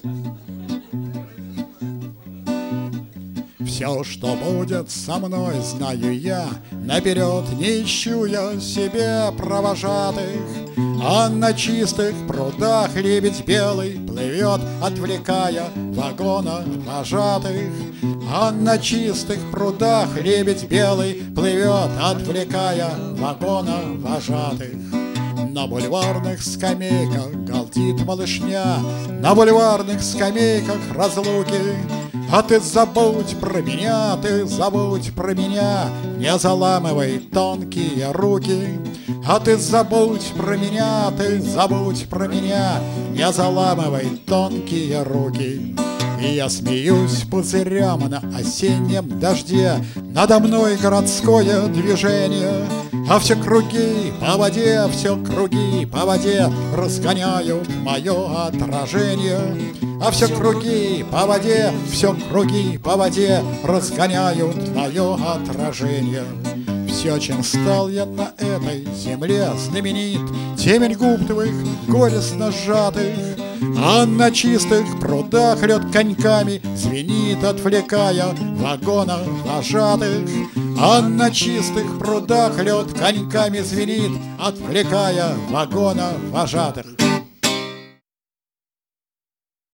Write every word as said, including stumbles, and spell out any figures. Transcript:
Все, что будет со мной, знаю я, наперед не ищу я себе провожатых. А на чистых прудах лебедь белый плывет, отвлекая вагона вожатых. А на чистых прудах лебедь белый плывет, отвлекая вагона вожатых. На бульварных скамейках галдит малышня, на бульварных скамейках разлуки. А ты забудь про меня, ты забудь про меня, не заламывай тонкие руки. А ты забудь про меня, ты забудь про меня, не заламывай тонкие руки. И я смеюсь пузырям на осеннем дожде, надо мной городское движение. А все круги по воде, все круги по воде разгоняют мое отражение. А все круги по воде, все круги по воде разгоняют мое отражение. Все, чем стал я на этой земле знаменит, темень губ твоих горестно сжатых. А на чистых прудах лед коньками звенит, отвлекая вагона вожатых. А на чистых прудах лед коньками звенит, отвлекая вагона вожатых.